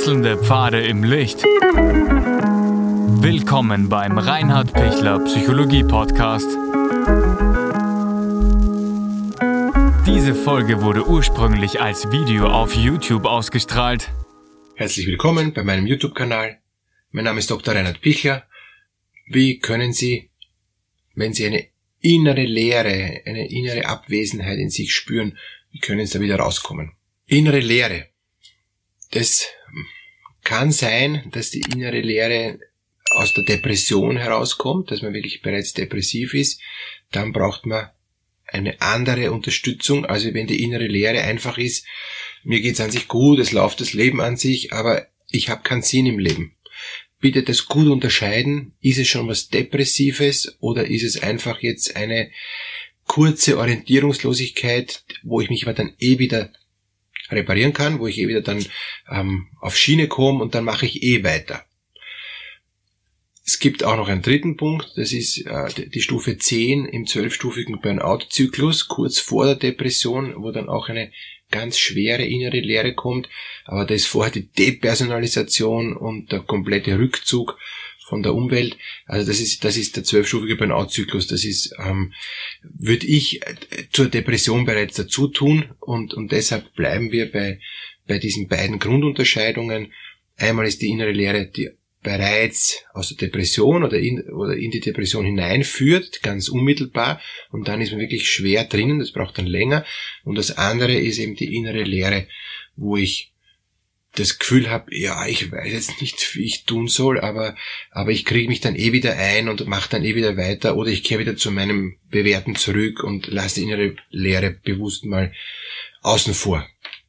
Wechselnde Pfade im Licht. Willkommen beim Reinhard Pichler Psychologie Podcast. Diese Folge wurde ursprünglich als Video auf YouTube ausgestrahlt. Herzlich willkommen bei meinem YouTube-Kanal. Mein Name ist Dr. Reinhard Pichler. Wie können Sie, wenn Sie eine innere Leere, eine innere Abwesenheit in sich spüren, wie können Sie da wieder rauskommen? Innere Leere. Das kann sein, dass die innere Leere aus der Depression herauskommt, dass man wirklich bereits depressiv ist. Dann braucht man eine andere Unterstützung, also wenn die innere Leere einfach ist, mir geht's an sich gut, es läuft das Leben an sich, aber ich habe keinen Sinn im Leben. Bitte das gut unterscheiden, ist es schon was Depressives oder ist es einfach jetzt eine kurze Orientierungslosigkeit, wo ich mich aber dann wieder reparieren kann, wo ich wieder dann auf Schiene komme und dann mache ich weiter. Es gibt auch noch einen dritten Punkt, das ist die Stufe 10 im 12-stufigen Burnout-Zyklus, kurz vor der Depression, wo dann auch eine ganz schwere innere Leere kommt, aber da ist vorher die Depersonalisation und der komplette Rückzug von der Umwelt. Also das ist der 12-stufige Burnout-Zyklus, das ist, würde ich zur Depression bereits dazu tun und deshalb bleiben wir bei diesen beiden Grundunterscheidungen. Einmal ist die innere Leere, die bereits aus der Depression oder in die Depression hineinführt, ganz unmittelbar, und dann ist man wirklich schwer drinnen, das braucht dann länger. Und das andere ist eben die innere Leere, wo ich das Gefühl habe, ja, ich weiß jetzt nicht, wie ich tun soll, aber ich kriege mich dann wieder ein und mache dann wieder weiter, oder ich kehre wieder zu meinem Bewährten zurück und lasse die innere Leere bewusst mal außen vor.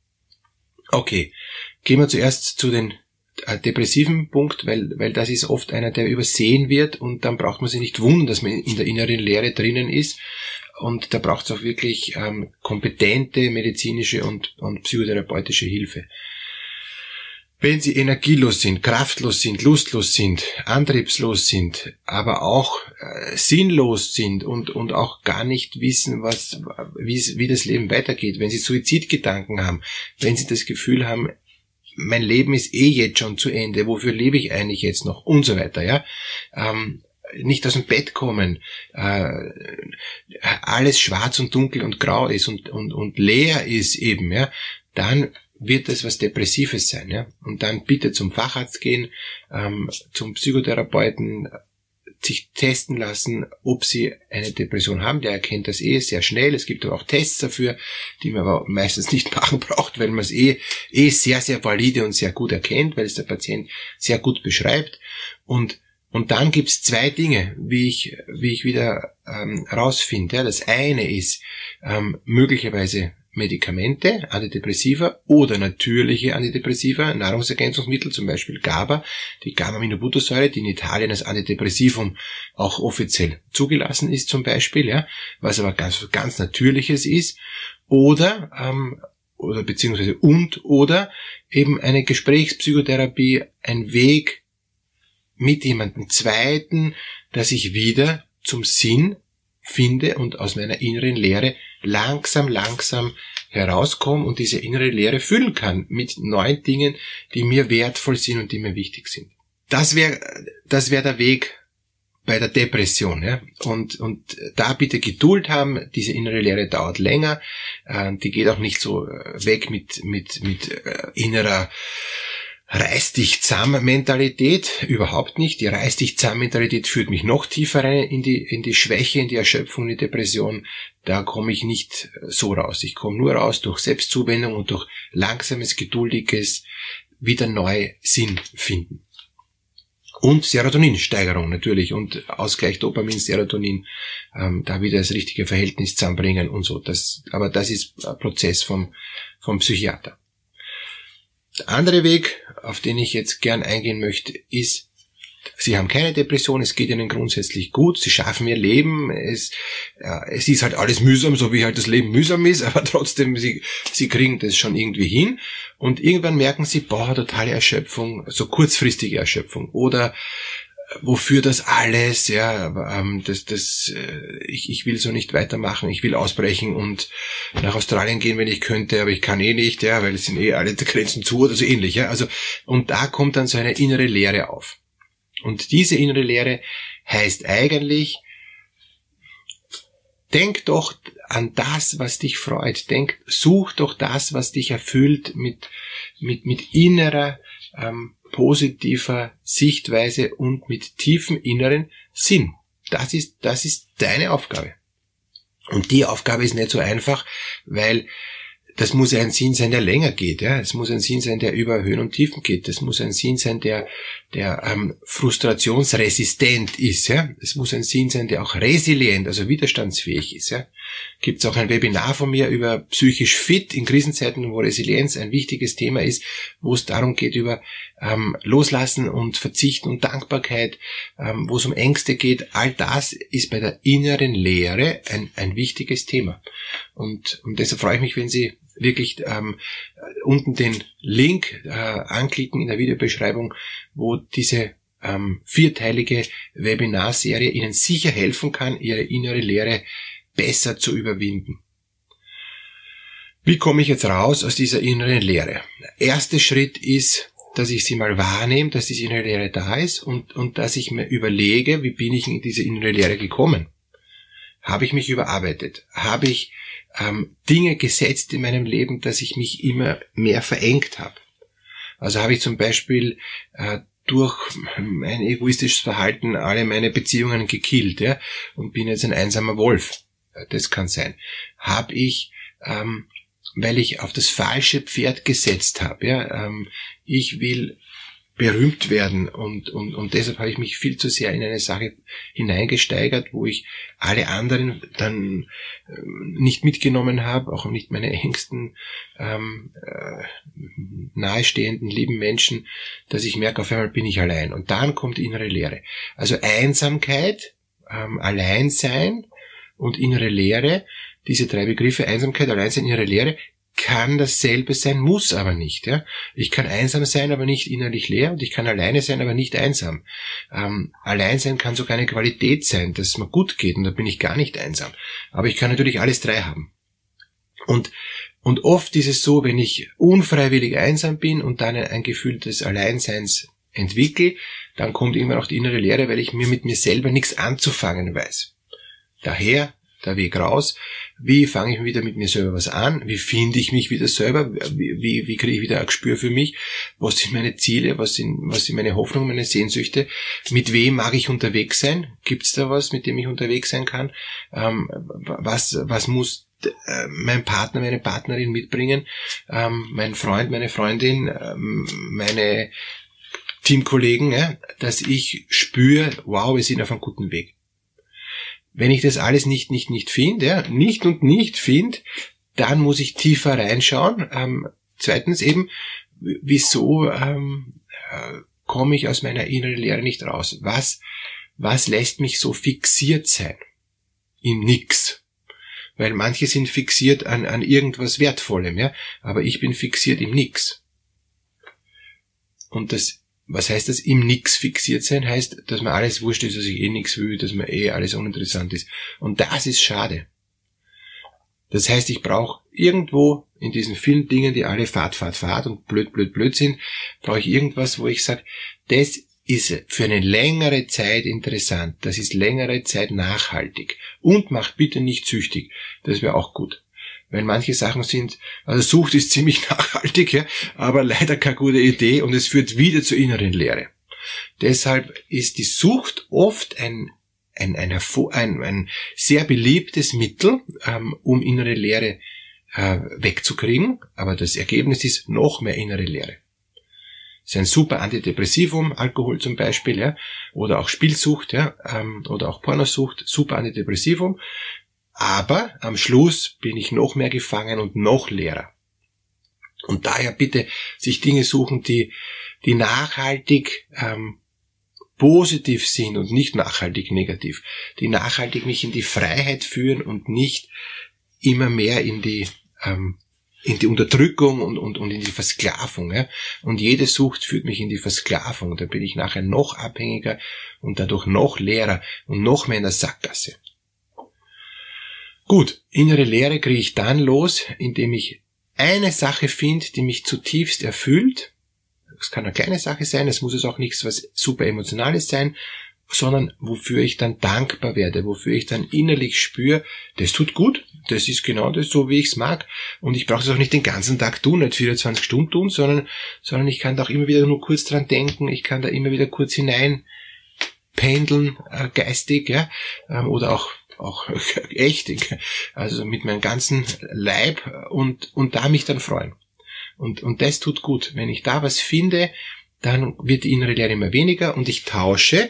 Okay, gehen wir zuerst zu den depressiven Punkt, weil das ist oft einer, der übersehen wird, und dann braucht man sich nicht wundern, dass man in der inneren Leere drinnen ist, und da braucht es auch wirklich kompetente medizinische und psychotherapeutische Hilfe. Wenn Sie energielos sind, kraftlos sind, lustlos sind, antriebslos sind, aber auch sinnlos sind und auch gar nicht wissen, wie das Leben weitergeht, wenn Sie Suizidgedanken haben, wenn Sie das Gefühl haben, mein Leben ist jetzt schon zu Ende, wofür lebe ich eigentlich jetzt noch, und so weiter, ja. Nicht aus dem Bett kommen, alles schwarz und dunkel und grau ist und leer ist eben, ja, dann wird das was Depressives sein, ja. Und dann bitte zum Facharzt gehen, zum Psychotherapeuten, sich testen lassen, ob sie eine Depression haben. Der erkennt das sehr schnell. Es gibt aber auch Tests dafür, die man aber meistens nicht machen braucht, weil man es sehr, sehr valide und sehr gut erkennt, weil es der Patient sehr gut beschreibt. Und dann gibt's zwei Dinge, wie ich wieder rausfinde. Ja, das eine ist möglicherweise Medikamente, Antidepressiva oder natürliche Antidepressiva, Nahrungsergänzungsmittel, zum Beispiel GABA, die Gamma-Aminobuttersäure, die in Italien als Antidepressivum auch offiziell zugelassen ist zum Beispiel, ja, was aber ganz Natürliches ist, oder beziehungsweise oder eben eine Gesprächspsychotherapie, ein Weg mit jemandem Zweiten, dass ich wieder zum Sinn finde und aus meiner inneren Leere langsam herauskomme und diese innere Leere füllen kann mit neuen Dingen, die mir wertvoll sind und die mir wichtig sind. Das wäre der Weg bei der Depression, ja. Und da bitte Geduld haben, diese innere Leere dauert länger, die geht auch nicht so weg mit innerer Reiß dich zusammen Mentalität, überhaupt nicht. Die Reiß dich zusammen Mentalität führt mich noch tiefer rein in die Schwäche, in die Erschöpfung, in die Depression. Da komme ich nicht so raus. Ich komme nur raus durch Selbstzuwendung und durch langsames, geduldiges, wieder neu Sinn finden. Und Serotoninsteigerung natürlich und Ausgleich Dopamin, Serotonin, da wieder das richtige Verhältnis zusammenbringen und so. Aber das ist ein Prozess vom Psychiater. Der andere Weg, auf den ich jetzt gern eingehen möchte, ist, Sie haben keine Depression, es geht Ihnen grundsätzlich gut, Sie schaffen Ihr Leben, es ist halt alles mühsam, so wie halt das Leben mühsam ist, aber trotzdem, Sie kriegen das schon irgendwie hin, und irgendwann merken Sie, totale Erschöpfung, so kurzfristige Erschöpfung, oder wofür das alles, ich will so nicht weitermachen, ich will ausbrechen und nach Australien gehen, wenn ich könnte, aber ich kann nicht, weil es sind alle Grenzen zu oder so ähnlich, also, und da kommt dann so eine innere Leere auf. Und diese innere Leere heißt eigentlich, denk doch an das, was dich freut. Such doch das, was dich erfüllt mit innerer, positiver Sichtweise und mit tiefem inneren Sinn. Das ist deine Aufgabe. Und die Aufgabe ist nicht so einfach, weil das muss ein Sinn sein, der länger geht. Es muss ein Sinn sein, der über Höhen und Tiefen geht. Das muss ein Sinn sein, der frustrationsresistent ist. Es muss ein Sinn sein, der auch resilient, also widerstandsfähig ist. Gibt es auch ein Webinar von mir über psychisch fit in Krisenzeiten, wo Resilienz ein wichtiges Thema ist, wo es darum geht über Loslassen und Verzichten und Dankbarkeit, wo es um Ängste geht. All das ist bei der inneren Leere ein wichtiges Thema. Und deshalb freue ich mich, wenn Sie wirklich unten den Link anklicken in der Videobeschreibung, wo diese 4-teilige Webinarserie Ihnen sicher helfen kann, Ihre innere Leere besser zu überwinden. Wie komme ich jetzt raus aus dieser inneren Leere? Erster Schritt ist, dass ich sie mal wahrnehme, dass diese innere Leere da ist und dass ich mir überlege, wie bin ich in diese innere Leere gekommen? Habe ich mich überarbeitet? Habe ich Dinge gesetzt in meinem Leben, dass ich mich immer mehr verengt habe? Also habe ich zum Beispiel durch mein egoistisches Verhalten alle meine Beziehungen gekillt, und bin jetzt ein einsamer Wolf. Das kann sein. Habe ich, weil ich auf das falsche Pferd gesetzt habe, ich will berühmt werden und deshalb habe ich mich viel zu sehr in eine Sache hineingesteigert, wo ich alle anderen dann nicht mitgenommen habe, auch nicht meine engsten nahestehenden lieben Menschen, dass ich merke, auf einmal bin ich allein und dann kommt die innere Leere. Also Einsamkeit, Alleinsein und innere Leere, diese 3 Begriffe, Einsamkeit, Alleinsein, innere Leere, kann dasselbe sein, muss aber nicht. Ich kann einsam sein, aber nicht innerlich leer, und ich kann alleine sein, aber nicht einsam. Alleinsein kann sogar eine Qualität sein, dass es mir gut geht, und da bin ich gar nicht einsam. Aber ich kann natürlich alles 3 haben. Und oft ist es so, wenn ich unfreiwillig einsam bin und dann ein Gefühl des Alleinseins entwickle, dann kommt immer noch die innere Leere, weil ich mit mir selber nichts anzufangen weiß. Daher der Weg raus. Wie fange ich wieder mit mir selber was an? Wie finde ich mich wieder selber? Wie kriege ich wieder ein Gespür für mich? Was sind meine Ziele? Was sind meine Hoffnungen, meine Sehnsüchte? Mit wem mag ich unterwegs sein? Gibt es da was, mit dem ich unterwegs sein kann? Was muss mein Partner, meine Partnerin mitbringen? Mein Freund, meine Freundin, meine Teamkollegen, dass ich spüre, wow, wir sind auf einem guten Weg. Wenn ich das alles nicht finde, nicht finde, dann muss ich tiefer reinschauen. Zweitens eben, wieso komme ich aus meiner inneren Leere nicht raus? Was lässt mich so fixiert sein? Im Nix. Weil manche sind fixiert an irgendwas Wertvollem, aber ich bin fixiert im Nix. Und was heißt das? Im Nix fixiert sein heißt, dass mir alles wurscht ist, dass ich nichts will, dass mir alles uninteressant ist. Und das ist schade. Das heißt, ich brauche irgendwo in diesen vielen Dingen, die alle Fahrt und blöd sind, brauche ich irgendwas, wo ich sage, das ist für eine längere Zeit interessant, das ist längere Zeit nachhaltig und macht bitte nicht süchtig. Das wäre auch gut. Weil manche Sachen sind, also Sucht ist ziemlich nachhaltig, aber leider keine gute Idee und es führt wieder zur inneren Leere. Deshalb ist die Sucht oft ein sehr beliebtes Mittel, um innere Leere wegzukriegen, aber das Ergebnis ist noch mehr innere Leere. Es ist ein super Antidepressivum, Alkohol zum Beispiel, oder auch Spielsucht, oder auch Pornosucht, super Antidepressivum. Aber am Schluss bin ich noch mehr gefangen und noch leerer. Und daher bitte sich Dinge suchen, die nachhaltig positiv sind und nicht nachhaltig negativ. Die nachhaltig mich in die Freiheit führen und nicht immer mehr in die in die Unterdrückung und in die Versklavung. Ja? Und jede Sucht führt mich in die Versklavung. Da bin ich nachher noch abhängiger und dadurch noch leerer und noch mehr in der Sackgasse. Gut, innere Leere kriege ich dann los, indem ich eine Sache finde, die mich zutiefst erfüllt. Das kann eine kleine Sache sein, es muss jetzt auch nichts was super Emotionales sein, sondern wofür ich dann dankbar werde, wofür ich dann innerlich spüre, das tut gut, das ist genau das, so wie ich es mag, und ich brauche es auch nicht den ganzen Tag tun, nicht 24 Stunden tun, sondern ich kann da auch immer wieder nur kurz dran denken, ich kann da immer wieder kurz hinein pendeln, geistig, ja, oder auch echt, also mit meinem ganzen Leib und da mich dann freuen. Und das tut gut. Wenn ich da was finde, dann wird die innere Leere immer weniger und ich tausche.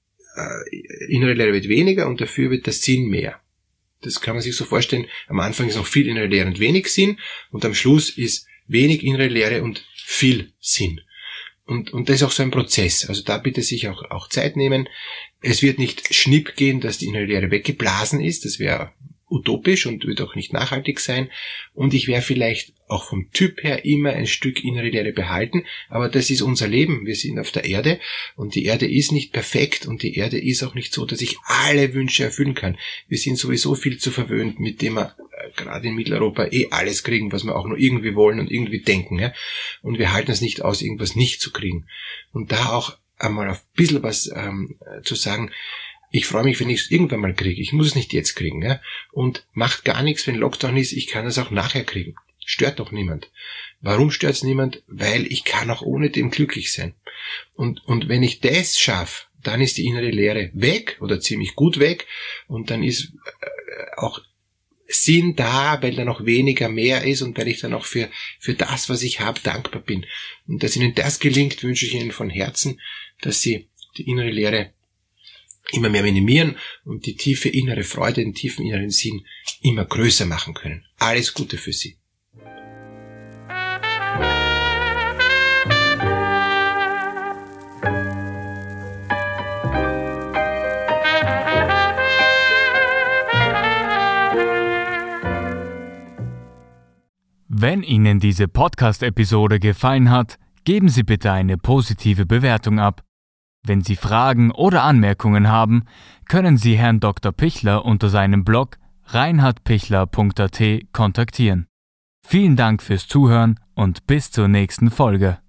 Innere Leere wird weniger und dafür wird der Sinn mehr. Das kann man sich so vorstellen. Am Anfang ist noch viel innere Leere und wenig Sinn und am Schluss ist wenig innere Leere und viel Sinn. Und das ist auch so ein Prozess. Also da bitte sich auch Zeit nehmen. Es wird nicht schnipp gehen, dass die innere Leere weggeblasen ist. Das wäre utopisch und wird auch nicht nachhaltig sein. Und ich werde vielleicht auch vom Typ her immer ein Stück innere Leere behalten. Aber das ist unser Leben. Wir sind auf der Erde und die Erde ist nicht perfekt und die Erde ist auch nicht so, dass ich alle Wünsche erfüllen kann. Wir sind sowieso viel zu verwöhnt, mit dem wir gerade in Mitteleuropa alles kriegen, was wir auch nur irgendwie wollen und irgendwie denken. Ja? Und wir halten es nicht aus, irgendwas nicht zu kriegen. Und da auch einmal ein bisschen was zu sagen, ich freue mich, wenn ich es irgendwann mal kriege. Ich muss es nicht jetzt kriegen. Ja? Und macht gar nichts, wenn Lockdown ist. Ich kann es auch nachher kriegen. Stört doch niemand. Warum stört es niemand? Weil ich kann auch ohne dem glücklich sein. Und wenn ich das schaffe, dann ist die innere Leere weg oder ziemlich gut weg. Und dann ist auch Sinn da, weil dann auch weniger mehr ist und weil ich dann auch für das, was ich habe, dankbar bin. Und dass Ihnen das gelingt, wünsche ich Ihnen von Herzen, dass Sie die innere Leere immer mehr minimieren und die tiefe innere Freude, den tiefen inneren Sinn immer größer machen können. Alles Gute für Sie. Wenn Ihnen diese Podcast-Episode gefallen hat, geben Sie bitte eine positive Bewertung ab. Wenn Sie Fragen oder Anmerkungen haben, können Sie Herrn Dr. Pichler unter seinem Blog reinhardpichler.at kontaktieren. Vielen Dank fürs Zuhören und bis zur nächsten Folge.